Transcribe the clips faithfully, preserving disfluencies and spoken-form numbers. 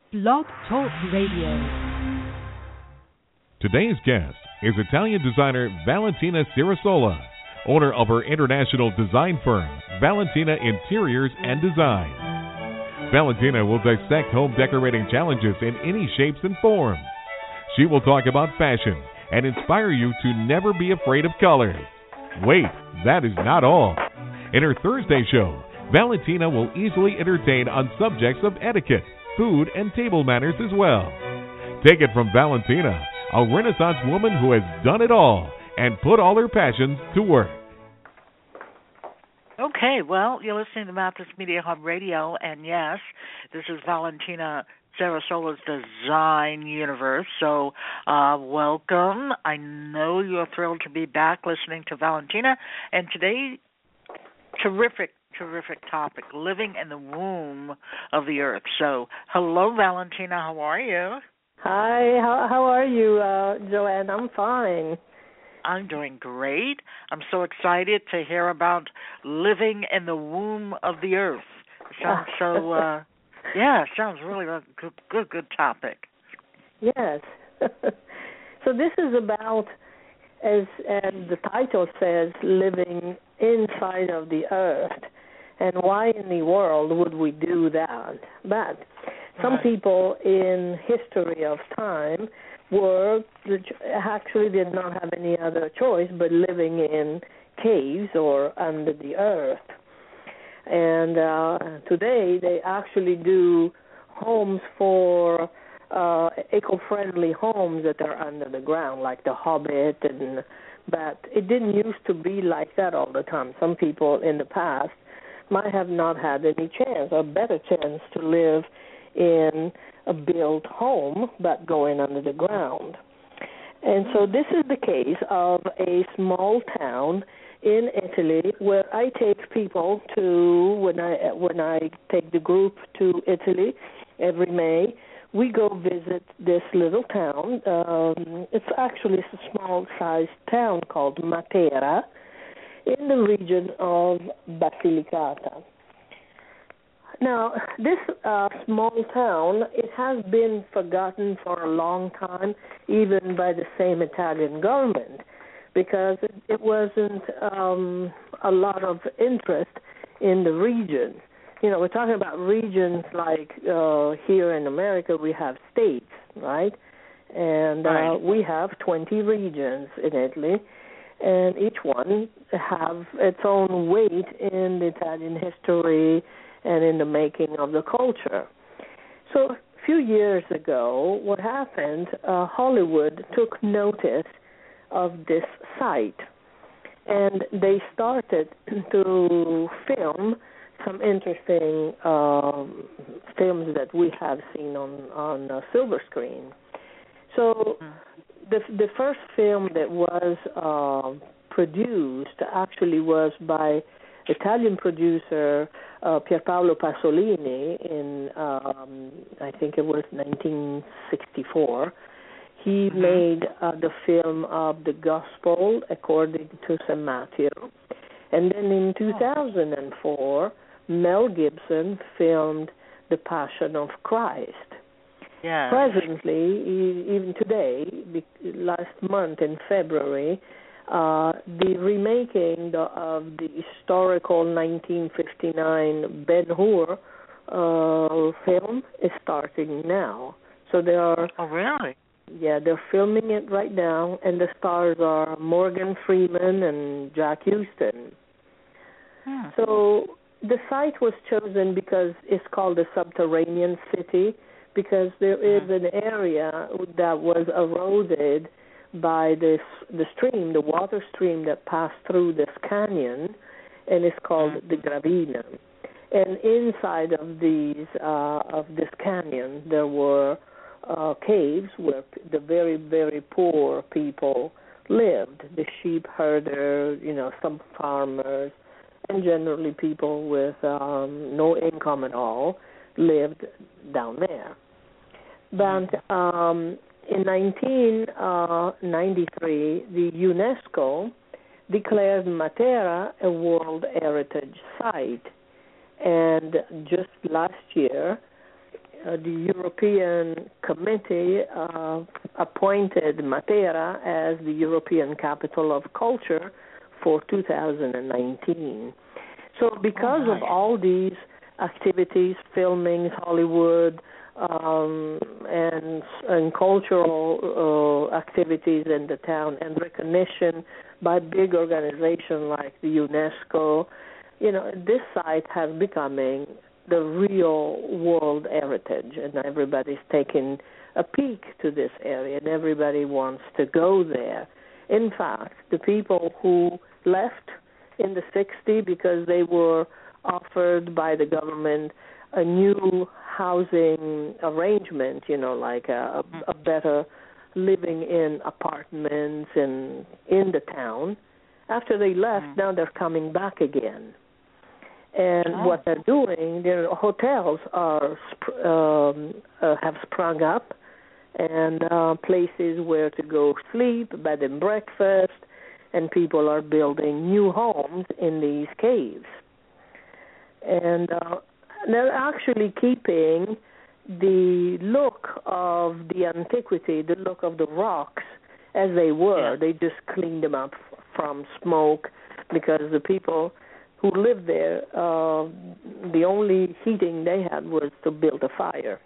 Blog Talk Radio. Today's guest is Italian designer Valentina Cerasola, owner of her international design firm, Valentina Interiors and Design. Valentina will dissect home decorating challenges in any shapes and forms. She will talk about fashion and inspire you to never be afraid of color. Wait, that is not all. In her Thursday show, Valentina will easily entertain on subjects of etiquette, food, and table manners as well. Take it from Valentina, a Renaissance woman who has done it all and put all her passions to work. Okay, well, you're listening to Mathis Media Hub Radio, and yes, this is Valentina Cerasola's Design Universe. So, uh, welcome. I know you're thrilled to be back listening to Valentina, and today, terrific, terrific topic, living in the womb of the earth. So, hello, Valentina. How are you? Hi. How how are you, uh, Joanne? I'm fine. I'm doing great. I'm so excited to hear about living in the womb of the earth. It sounds so, uh, yeah, it sounds really a good, good, good topic. Yes. So this is about, as, as the title says, living inside of the earth. And why in the world would we do that? But some right. people in history of time were actually did not have any other choice but living in caves or under the earth. And uh, today they actually do homes for uh, eco-friendly homes that are under the ground, like the Hobbit. And but it didn't used to be like that all the time. Some people in the past might have not had any chance, or better chance to live in a built home, but going under the ground. And so this is the case of a small town in Italy where I take people to, when I when I take the group to Italy every May, we go visit this little town. Um, it's actually a small-sized town called Matera in the region of Basilicata. Now, this uh, small town, it has been forgotten for a long time, even by the same Italian government, because it, it wasn't um, a lot of interest in the region. You know, we're talking about regions like uh, here in America, we have states, right? And uh, right. we have twenty regions in Italy, and each one have its own weight in the Italian history and in the making of the culture. So a few years ago, what happened, uh, Hollywood took notice of this site, and they started to film some interesting um, films that we have seen on, on uh, silver screen. So the, the first film that was uh, produced actually was by Italian producer uh, Pierpaolo Pasolini in, um, I think it was nineteen sixty-four. He mm-hmm. made uh, the film of the Gospel according to Saint Matthew. And then in two thousand four, Mel Gibson filmed The Passion of Christ. Yes. Presently, even today, last month in February, Uh, the remaking the, of the historical nineteen fifty-nine Ben-Hur uh, film is starting now. So they are. Oh, really? Yeah, they're filming it right now, and the stars are Morgan Freeman and Jack Houston. Hmm. So the site was chosen because it's called the Subterranean City, because there is an area that was eroded by this the stream, the water stream that passed through this canyon, and it's called the Gravina. And inside of these uh, of this canyon, there were uh, caves where the very very poor people lived. The sheep herder, you know, some farmers, and generally people with um, no income at all lived down there. But um, in nineteen ninety-three, the UNESCO declared Matera a World Heritage Site. And just last year, uh, the European Committee uh, appointed Matera as the European Capital of Culture for two thousand nineteen. So because oh, of all these activities, filming, Hollywood, um, and, and cultural uh, activities in the town, and recognition by big organizations like the UNESCO, you know, this site has becoming the real world heritage, and everybody's taking a peek to this area, and everybody wants to go there. In fact, the people who left in the sixties because they were offered by the government a new housing arrangement, you know, like a, a better living in apartments and in the town. After they left, mm. now they're coming back again. And oh. what they're doing, their hotels are sp- um, uh, have sprung up, and uh, places where to go sleep, bed and breakfast, and people are building new homes in these caves. And uh, they're actually keeping the look of the antiquity, the look of the rocks as they were. Yeah. They just cleaned them up from smoke because the people who lived there, uh, the only heating they had was to build a fire.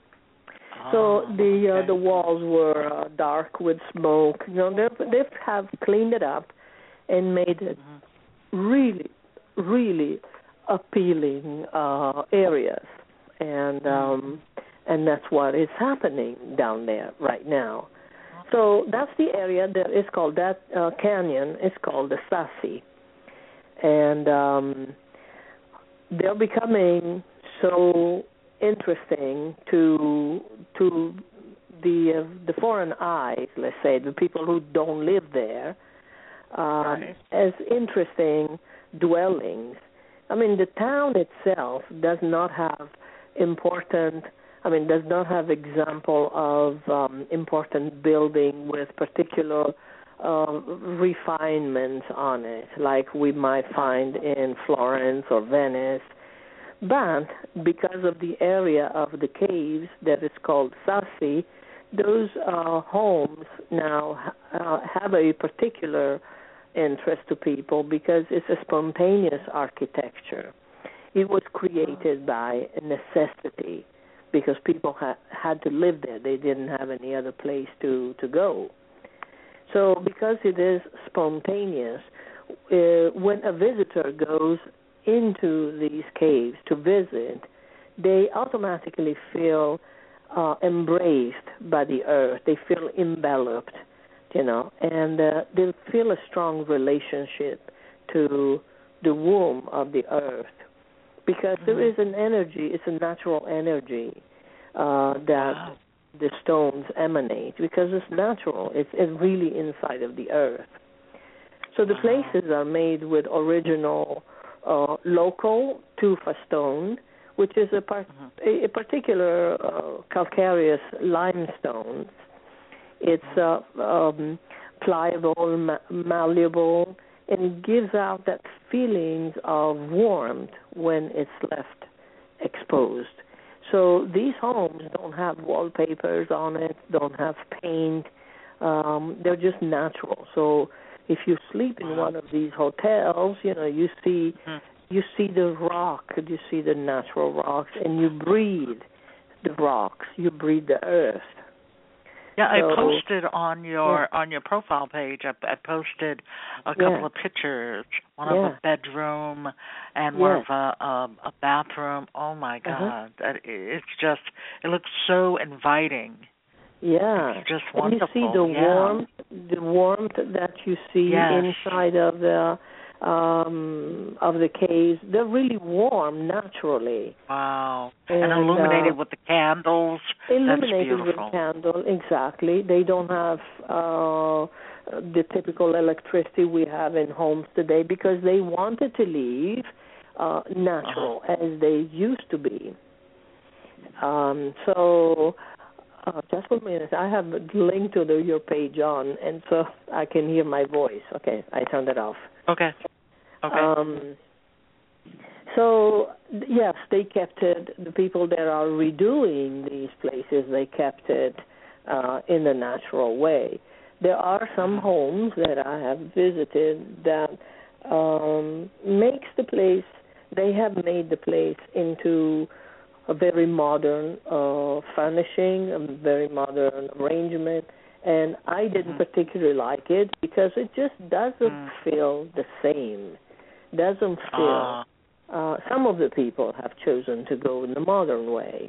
So the okay. uh, the walls were uh, dark with smoke. You know, they they have cleaned it up and made it mm-hmm. really, really appealing uh, areas, and um, and that's what is happening down there right now. So that's the area that is called that uh, canyon is called the Sassi, and um, they're becoming so interesting to to the uh, the foreign eyes, let's say, the people who don't live there, uh, right. as interesting dwellings. I mean, the town itself does not have important, I mean, does not have example of um, important building with particular uh, refinements on it, like we might find in Florence or Venice. But because of the area of the caves that is called Sassi, those uh, homes now uh, have a particular interest to people because it's a spontaneous architecture. It was created by necessity because people ha- had to live there. They didn't have any other place to, to go. So because it is spontaneous, uh, when a visitor goes into these caves to visit, they automatically feel uh, embraced by the earth. They feel enveloped, you know, and uh, they feel a strong relationship to the womb of the earth because mm-hmm. there is an energy, it's a natural energy uh, that wow. the stones emanate because it's natural. It's, it's really inside of the earth. So the wow. places are made with original Uh, local tufa stone, which is a, part, mm-hmm. a, a particular uh, calcareous limestone. It's uh, um, pliable, ma- malleable, and gives out that feeling of warmth when it's left exposed. So these homes don't have wallpapers on it, don't have paint. Um, they're just natural. So if you sleep in one of these hotels, you know, you see mm-hmm. you see the rock, you see the natural rocks, and you breathe the rocks, you breathe the earth. Yeah, so, I posted on your yeah. on your profile page. I, I posted a couple yeah. of pictures, one yeah. of a bedroom and yeah. one of a, a a bathroom. Oh my God, uh-huh. that it's just it looks so inviting. Yeah, it's just and wonderful. you see the yeah. warmth, the warmth that you see yes. inside of the um, of the caves. They're really warm naturally. Wow, and, and illuminated uh, with the candles. Illuminated That's with candle, exactly. They don't have uh, the typical electricity we have in homes today because they wanted to leave uh, natural uh-huh. as they used to be. Um, so. Uh, just a minute. I have a link to the, your page on, and so I can hear my voice. Okay, I turned it off. Okay. Okay. Um, So, yes, they kept it, the people that are redoing these places, they kept it uh, in a natural way. There are some homes that I have visited that um, makes the place, they have made the place into a very modern uh, furnishing, a very modern arrangement, and I didn't mm. particularly like it because it just doesn't mm. feel the same. Doesn't feel. Uh. Uh, some of the people have chosen to go in the modern way.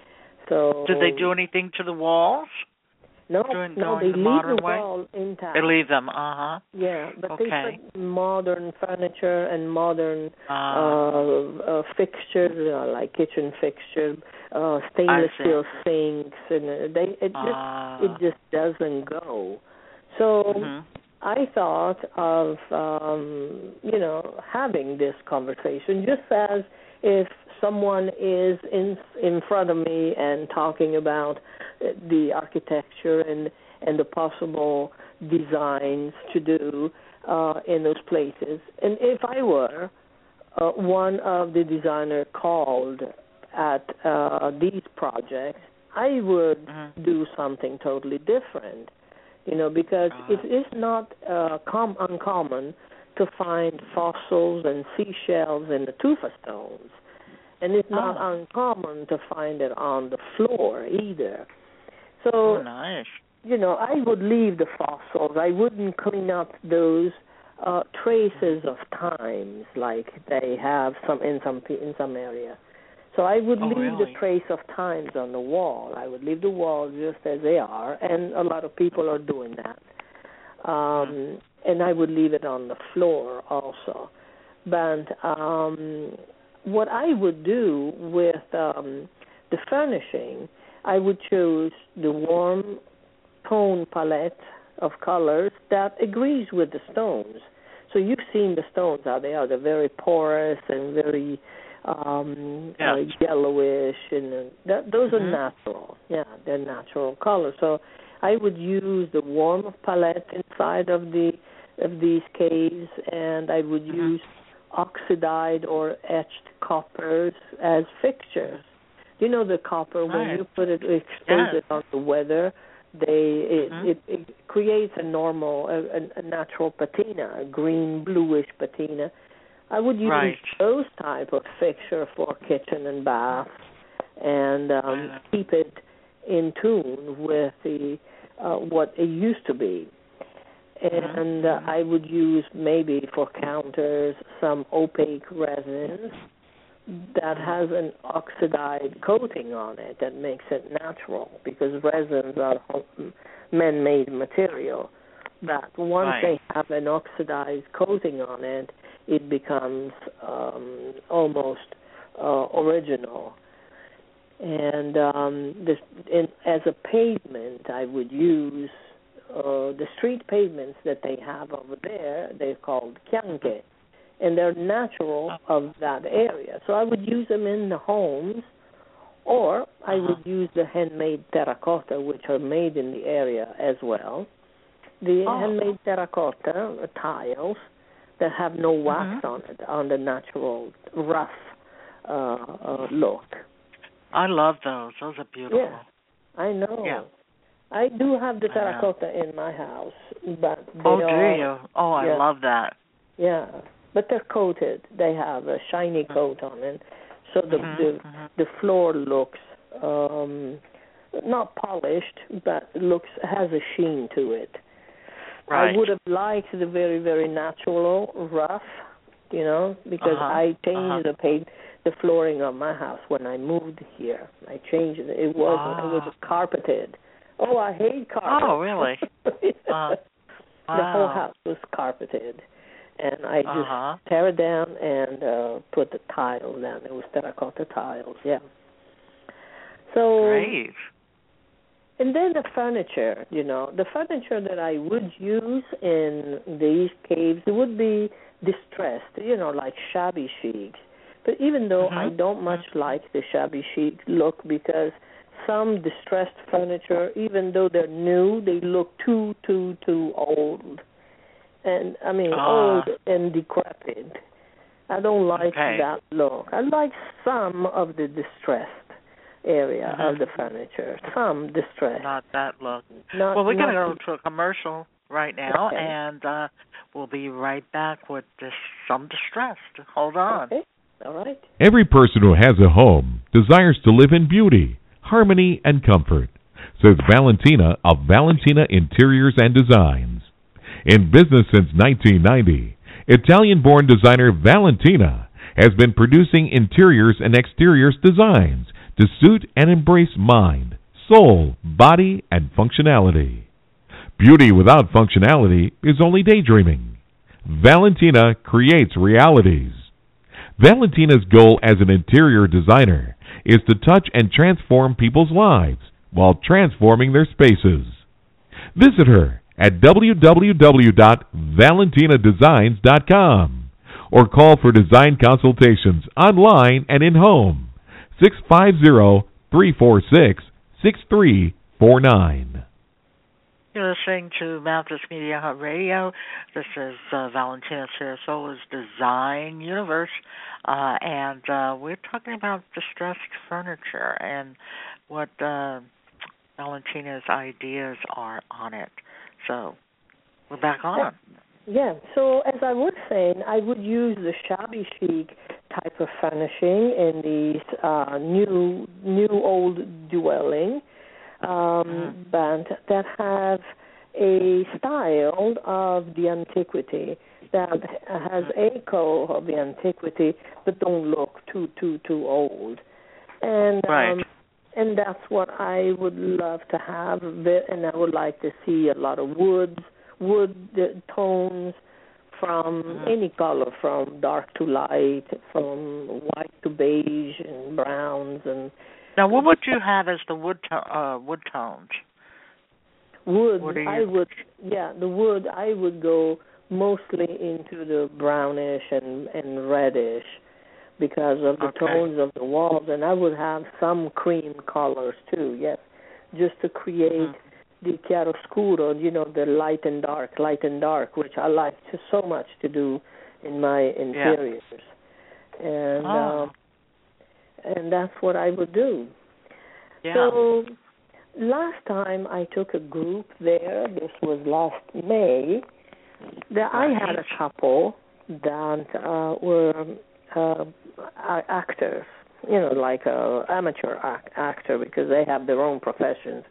So did they do anything to the walls? No, Doing, no, they the leave the way? wall intact. They leave them, uh-huh. Yeah, but okay. they put modern furniture and modern uh, uh, uh, fixtures, uh, like kitchen fixtures, uh, stainless steel sinks, and uh, they it just uh, it just doesn't go. So mm-hmm. I thought of um, you know having this conversation just as if someone is in in front of me and talking about the architecture and and the possible designs to do uh, in those places. And if I were uh, one of the designers called at uh, these projects, I would mm-hmm. do something totally different, you know, because uh-huh. it is not uh, com- uncommon to find fossils and seashells in the tufa stones. And it's not oh. uncommon to find it on the floor either. So, oh, nice. you know, I would leave the fossils. I wouldn't clean up those uh, traces of times like they have some in some in some area. So I would oh, leave really? the trace of times on the wall. I would leave the walls just as they are, and a lot of people are doing that. Um, mm-hmm. And I would leave it on the floor also. But um, what I would do with um, the furnishing, I would choose the warm tone palette of colors that agrees with the stones. So you've seen the stones how they are. They're very porous and very um, yeah. uh, yellowish, and uh, that, those mm-hmm. are natural. Yeah, they're natural colors. So I would use the warm palette inside of the of these caves, and I would mm-hmm. use oxidized or etched coppers as fixtures. You know the copper, when right. you put it, expose yes. it on the weather, they it, mm-hmm. it, it creates a normal, a, a natural patina, a green, bluish patina. I would use right. those type of fixture for kitchen and bath, and um, right. keep it in tune with the uh, what it used to be. And uh, I would use maybe for counters some opaque resins that has an oxidized coating on it that makes it natural, because resins are man-made material. But once right. they have an oxidized coating on it, it becomes um, almost uh, original. And um, this, in, as a pavement, I would use uh, the street pavements that they have over there. They're called kyanke, and they're natural of that area. So I would use them in the homes, or I uh-huh. would use the handmade terracotta, which are made in the area as well. The oh. handmade terracotta tiles that have no wax uh-huh. on it, on the natural rough uh, uh, look. I love those. Those are beautiful. Yeah, I know. Yeah. I do have the terracotta in my house, but they oh, do are, you? Oh, I yeah, love that. Yeah, but they're coated. They have a shiny mm-hmm. coat on it, so the mm-hmm. the, Mm-hmm. the floor looks um, not polished, but looks has a sheen to it. Right. I would have liked the very very natural rough, you know, because uh-huh. I changed uh-huh. the paint. The flooring of my house when I moved here. I changed it. It wasn't. Ah. It was carpeted. Oh, I hate carpet. Oh, really? yeah. uh, wow. The whole house was carpeted, and I just uh-huh. tear it down and uh, put the tile down. It was terracotta tiles. Yeah. So. Great. And then the furniture. You know, the furniture that I would use in these caves, it would be distressed. You know, like shabby chic. But even though mm-hmm. I don't much like the shabby chic look, because some distressed furniture, even though they're new, they look too, too, too old. And, I mean, uh. old and decrepit. I don't like okay. that look. I like some of the distressed area mm-hmm. of the furniture. Some distressed. Not that look. Not, well, we're going to not, go to a commercial right now, okay. and uh, we'll be right back with this, some distressed. Hold on. Okay. All right. Every person who has a home desires to live in beauty, harmony, and comfort, says Valentina of Valentina Interiors and Designs. In business since nineteen ninety, Italian-born designer Valentina has been producing interiors and exteriors designs to suit and embrace mind, soul, body, and functionality. Beauty without functionality is only daydreaming. Valentina creates realities. Valentina's goal as an interior designer is to touch and transform people's lives while transforming their spaces. Visit her at w w w dot valentina designs dot com or call for design consultations online and in-home, six five zero, three four six, six three four nine. You're listening to Memphis Media Hub Radio. This is uh, Valentina Cirasola's Design Universe, uh, and uh, we're talking about distressed furniture and what uh, Valentina's ideas are on it. So we're back on. Yeah, so as I was saying, I would use the shabby chic type of furnishing in these uh, new, new old dwelling. Um, but that have a style of the antiquity, that has echo of the antiquity, but don't look too, too, too old. And right. um, and that's what I would love to have, and I would like to see a lot of woods, wood tones from mm-hmm. any color, from dark to light, from white to beige and browns and. Now, what would you have as the wood to- uh, wood tones? Wood, I would, yeah, the wood, I would go mostly into the brownish and, and reddish because of the okay. tones of the walls, and I would have some cream colors too, yes, just to create mm-hmm. the chiaroscuro, you know, the light and dark, light and dark, which I like to, so much to do in my interiors. Yeah. And... Oh. Um, And that's what I would do. Yeah. So last time I took a group there, this was last May, that I had a couple that uh, were uh, actors, you know, like a amateur act- actor because they have their own professions.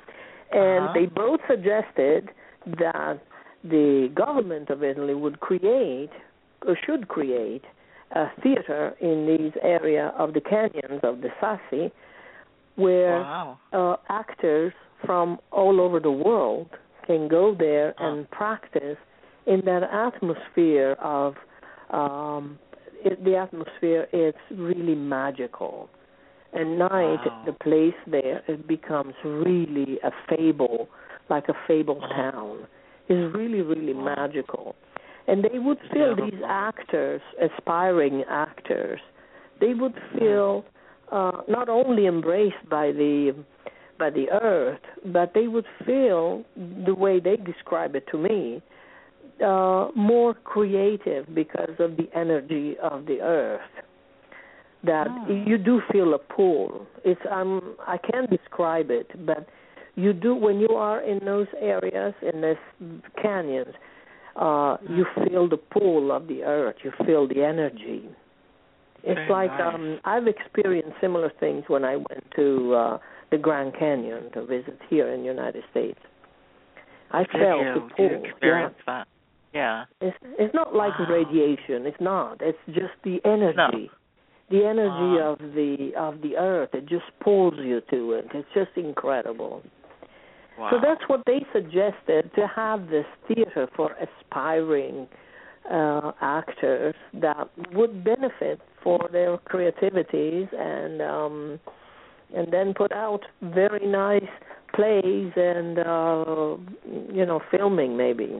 And uh-huh. they both suggested that the government of Italy would create, or should create, a theater in these area of the canyons of the Sassi, where wow. uh, actors from all over the world can go there oh. and practice in that atmosphere of um, it, the atmosphere. It's really magical. At night, wow. the place there it becomes really a fable, like a fable oh. town. It's really, really oh. magical. And they would feel, these actors, aspiring actors, they would feel uh, not only embraced by the by the earth, but they would feel, the way they describe it to me, uh, more creative because of the energy of the earth. That oh. you do feel a pull. It's um I can't describe it, but you do when you are in those areas, in these canyons. Uh, you feel the pull of the earth. You feel the energy. It's Very like nice. um, I've experienced similar things when I went to uh, the Grand Canyon to visit here in the United States. I Did felt you? the pull. Did you experience yeah. that? Yeah. It's it's not like wow. radiation. It's not. It's just the energy. No. The energy uh, of the of the earth. It just pulls you to it. It's just incredible. Wow. So that's what they suggested, to have this theater for aspiring uh, actors that would benefit for their creativities and um, and then put out very nice plays and uh, you know filming maybe.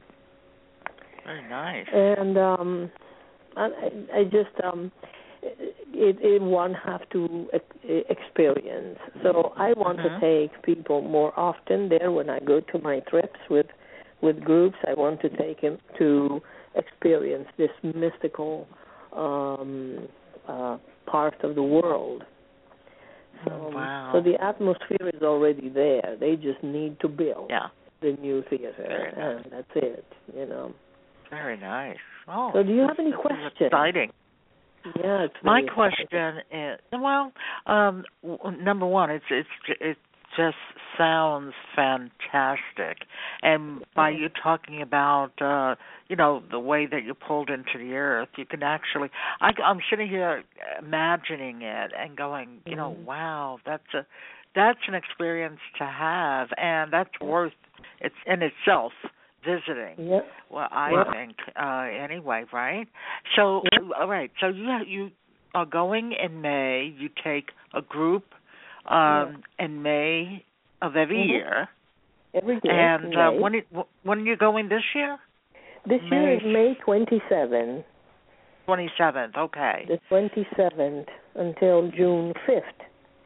Very nice. And um, I, I just um, it, it one have to experience. So I want mm-hmm. to take people more often there when I go to my trips with with groups. I want to take them to experience this mystical um, uh, part of the world. So, oh, wow. so the atmosphere is already there. They just need to build yeah. the new theater, Very nice. and that's it. You know. Very nice. Oh, So do you this, have any this questions? is exciting. Yeah, it's My very question exciting. is, well, um, w- number one, it's it's it just sounds fantastic, and by you talking about, uh, you know, the way that you pulled into the earth, you can actually, I, I'm sitting here imagining it and going, you know, Mhm. wow, that's a that's an experience to have, and that's worth it's in itself visiting. Yeah. Well, I Yeah. think uh, anyway, right? So, Yeah. all right. So you you are going in May. You take a group um, in May of every Mhm. year. Every year. And uh, May. when it, when are you going this year? This May year is May twenty-seventh. twenty-seventh. Okay. The twenty-seventh until June fifth.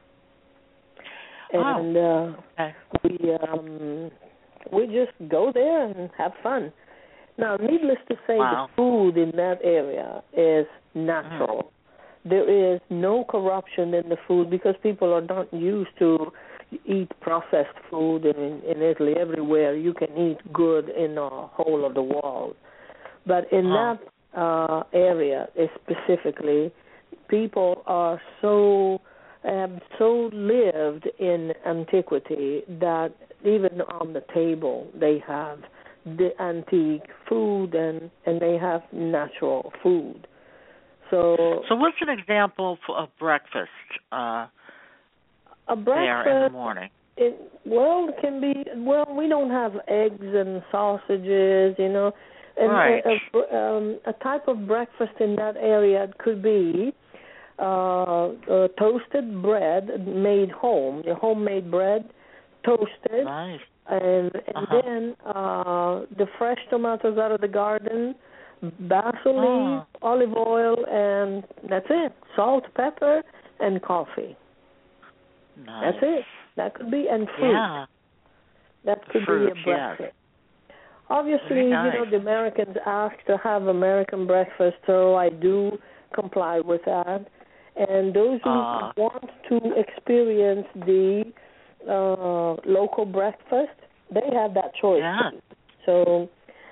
And oh. uh, Okay. we um, we just go there and have fun. Now, needless to say, Wow. the food in that area is natural. Mm. There is no corruption in the food because people are not used to eat processed food. In, in Italy, everywhere you can eat good in the whole of the world. But in uh-huh. that uh, area specifically, people are so have so lived in antiquity that even on the table they have the antique food and, and they have natural food. So, so what's an example of breakfast uh, a breakfast there in the morning? It, well, it can be, well, we don't have eggs and sausages, you know. And right. a, a, um, a type of breakfast in that area could be uh, uh, toasted bread made home, your homemade bread, toasted. Nice. And, and uh-huh. then uh, the fresh tomatoes out of the garden, basil oh. leaves, olive oil, and that's it. Salt, pepper, and coffee. Nice. That's it. That could be, and fruit. Yeah. That could Fruit, be a breakfast. Yes. Obviously, nice. you know, the Americans ask to have American breakfast, so I do comply with that. And those who uh. want to experience the uh, local breakfast, they have that choice. Yeah. So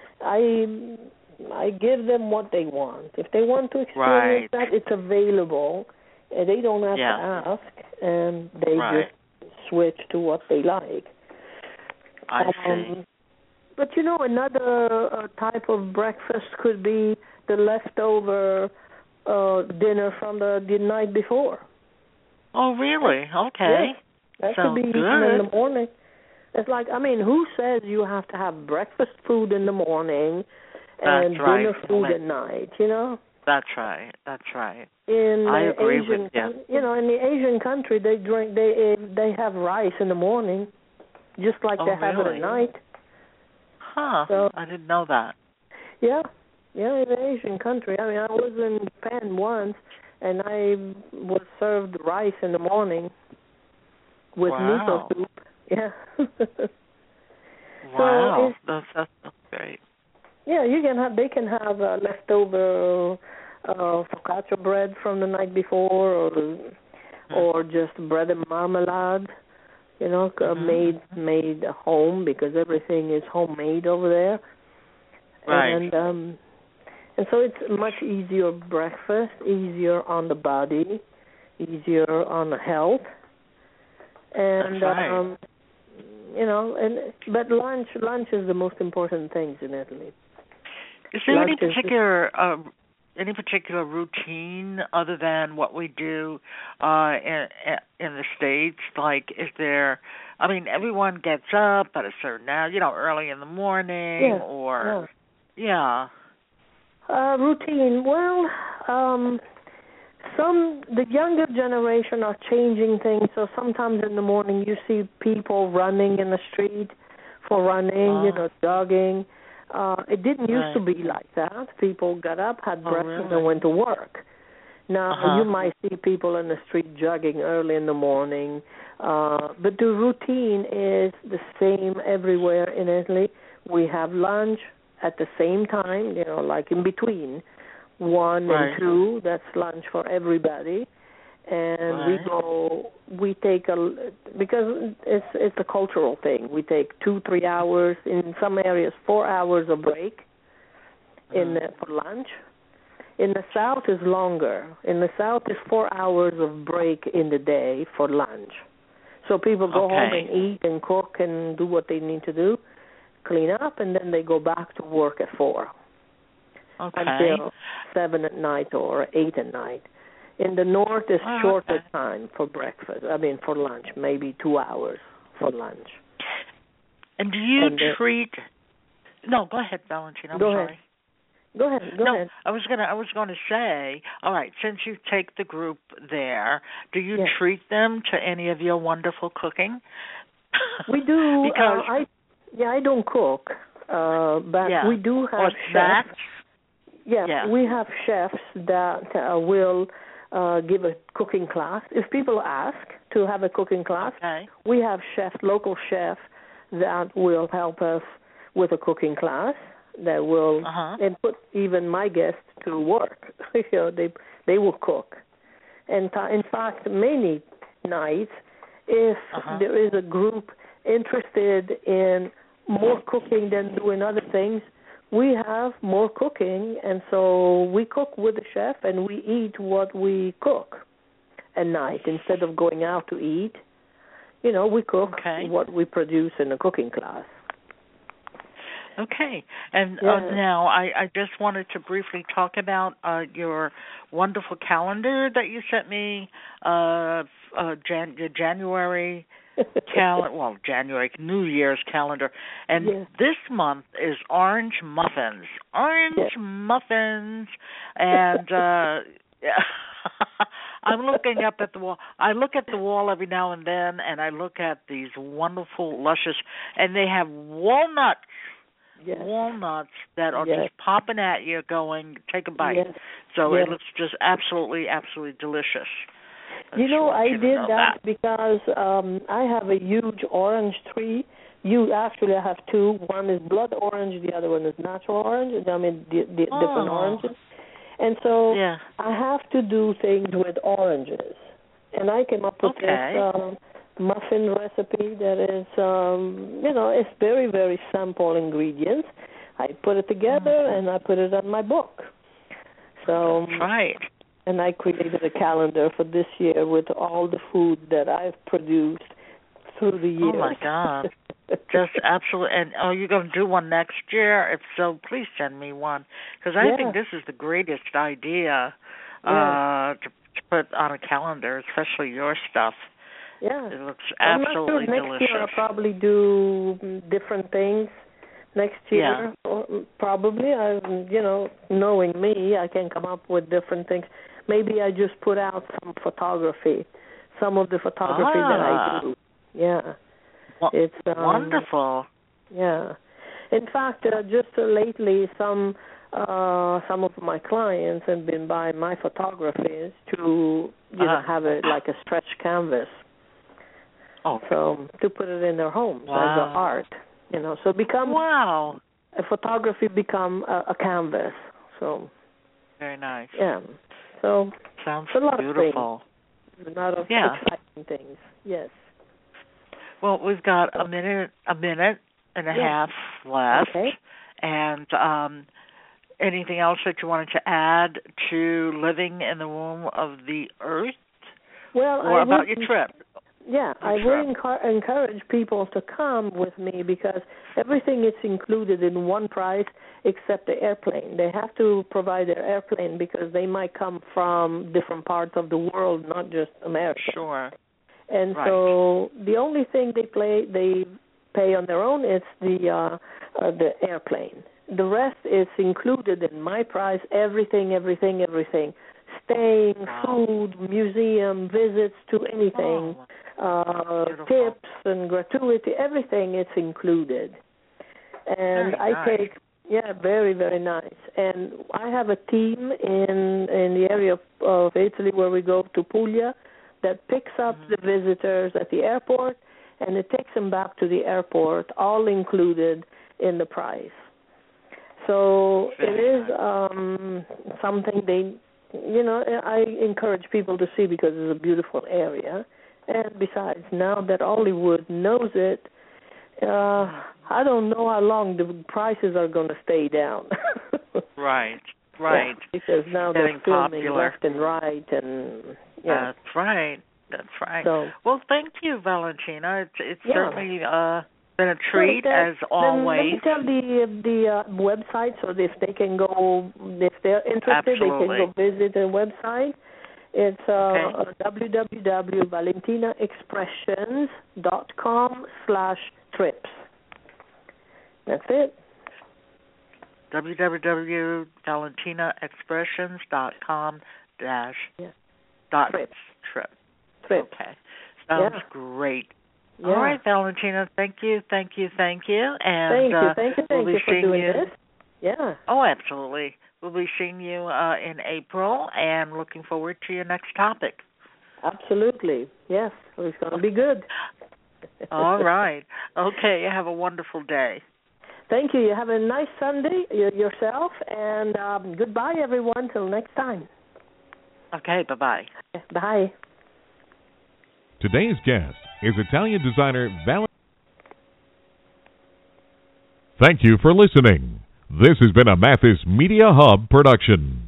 I I give them what they want. If they want to experience right. that, it's available. And they don't have yeah. to ask, and they right. just switch to what they like. I um, see. But, you know, another uh, type of breakfast could be the leftover uh, dinner from the, the night before. Oh, really? Okay. Yes. That Sounds could be good. eaten in the morning. It's like, I mean, who says you have to have breakfast food in the morning and That's right. dinner food at night, you know? That's right. That's right. In I the agree Asian, with you. You know, in the Asian country, they drink, they they have rice in the morning, just like oh, they have really? it at night. Huh. So, I didn't know that. Yeah, yeah, in the Asian country. I mean, I was in Japan once, and I was served rice in the morning with wow. miso soup. Yeah. wow. So that's, that's that's great. Yeah, you can have. They can have uh, leftover uh, focaccia bread from the night before, or mm. or just bread and marmalade. You know, mm-hmm. made made at home because everything is homemade over there. Right. And um, and so it's much easier breakfast, easier on the body, easier on the health. And That's right. um, you know, and but lunch lunch is the most important things in Italy. Is there lunch any particular uh, any particular routine other than what we do uh, in in the States? Like, is there? I mean, everyone gets up at a certain hour, you know, early in the morning, yeah, or yeah. yeah. Uh, routine. Well, um, some the younger generation are changing things. So sometimes in the morning you see people running in the street for running, uh, you know, jogging. Uh, it didn't used right. to be like that. People got up, had oh, breakfast, really? and went to work. Now uh-huh. you might see people in the street jogging early in the morning, uh, but the routine is the same everywhere in Italy. We have lunch at the same time, you know, like in between. right. one and two. That's lunch for everybody. And right. we go, we take a, because it's it's a cultural thing. We take two, three hours, in some areas, four hours of break in uh, for lunch. In the South is longer. In the South is four hours of break in the day for lunch. So people go okay. home and eat and cook and do what they need to do, clean up, and then they go back to work at four okay. until seven at night or eight at night. In the North, it's oh, shorter okay. time for breakfast. I mean, for lunch, maybe two hours for lunch. And do you and, uh, treat? No, go ahead, Valentina. I'm go sorry. Ahead. Go ahead. Go no, ahead. I was gonna. I was gonna say. All right. Since you take the group there, do you yes. treat them to any of your wonderful cooking? We do. because uh, I yeah, I don't cook, uh, but yeah. we do have or snacks. chefs. Yeah, yeah, we have chefs that uh, will uh, give a cooking class. If people ask to have a cooking class, okay. we have chefs, local chefs, that will help us with a cooking class. That will uh-huh. and put even my guests to work. you know, they they will cook, and t- in fact, many nights, if uh-huh. there is a group interested in more cooking than doing other things, we have more cooking, and so we cook with the chef and we eat what we cook at night instead of going out to eat. You know, we cook okay. what we produce in a cooking class. Okay. And yeah. uh, now I, I just wanted to briefly talk about uh, your wonderful calendar that you sent me, uh, uh, Jan- your January calendar, well, January, New Year's calendar. And yeah. this month is orange muffins. Orange yeah. muffins. And uh, I'm looking up at the wall. I look at the wall every now and then, and I look at these wonderful, luscious, and they have walnuts. Yes. Walnuts that are yes. just popping at you going, take a bite. Yes. So yes. it looks just absolutely, absolutely delicious. I you know, I you did know that, that because um, I have a huge orange tree. You actually have two. One is blood orange, the other one is natural orange. I mean, the, the oh. different oranges. And so yeah. I have to do things with oranges. And I came up with okay. this um, muffin recipe that is, um, you know, it's very, very simple ingredients. I put it together mm-hmm. and I put it on my book. So, That's right. And I created a calendar for this year with all the food that I've produced through the years. Oh, my God. Just absolutely. And are you going to do one next year? If so, please send me one. Because I yeah. think this is the greatest idea yeah. uh, to, to put on a calendar, especially your stuff. Yeah. It looks absolutely I'm not sure. Next delicious. year I'll probably do different things. Next year, yeah. or probably, I, you know, knowing me, I can come up with different things. Maybe I just put out some photography, some of the photography ah. that I do. Yeah. Well, it's um, wonderful. Yeah. In fact, uh, just uh, lately, some uh, some of my clients have been buying my photographies to, you uh-huh. know, have it like a stretch canvas. Oh. So to put it in their homes wow. as an art, you know. So become wow. a photography become a, a canvas. So very nice. Yeah. So sounds a lot beautiful. Of things, a lot of yeah. exciting things. Yes. Well, we've got a minute, a minute and a yeah. half left, okay. and um, anything else that you wanted to add to living in the womb of the earth? Well, or I about would, your trip? Yeah, your I trip. would encourage, encourage people to come with me because everything is included in one price except the airplane. They have to provide their airplane because they might come from different parts of the world, not just America. Sure. And right. so the only thing they play they pay on their own is the uh, uh, the airplane. The rest is included in my price. Everything, everything, everything. Staying, wow. food, museum, visits to anything, oh, uh, tips and gratuity. Everything is included. And very I nice. take yeah, very very nice. And I have a team in in the area of, of Italy where we go to Puglia. That picks up mm-hmm. the visitors at the airport, and it takes them back to the airport, all included in the price. So Very it is um, something they, you know, I encourage people to see because it's a beautiful area. And besides, now that Hollywood knows it, uh, I don't know how long the prices are going to stay down. Right, right. Yeah, because now Getting they're filming popular. left and right, and yeah. That's right. That's right. So, well, thank you, Valentina. It's it's Yeah. certainly uh, been a treat so then, as always. Then let me tell the the uh, website so if they can go, if they're interested, Absolutely. they can go visit the website. It's uh, Okay. w w w dot valentina expressions dot com slash trips. That's it. w w w dot valentina expressions dot com dash Yeah. dot Trips. trip. Trips. Okay. Sounds Yeah. great. Yeah. All right, Valentina, thank you, thank you, thank you. And Thank you, uh, thank you, we'll thank be you for seeing doing you. this. Yeah. Oh, absolutely. We'll be seeing you uh, in April and looking forward to your next topic. Absolutely. Yes. It's going to be good. All right. Okay, have a wonderful day. Thank you. You have a nice Sunday y- yourself, and um, goodbye, everyone. Till next time. Okay, bye-bye. Bye. Today's guest is Italian designer Val. Thank you for listening. This has been a Mathis Media Hub production.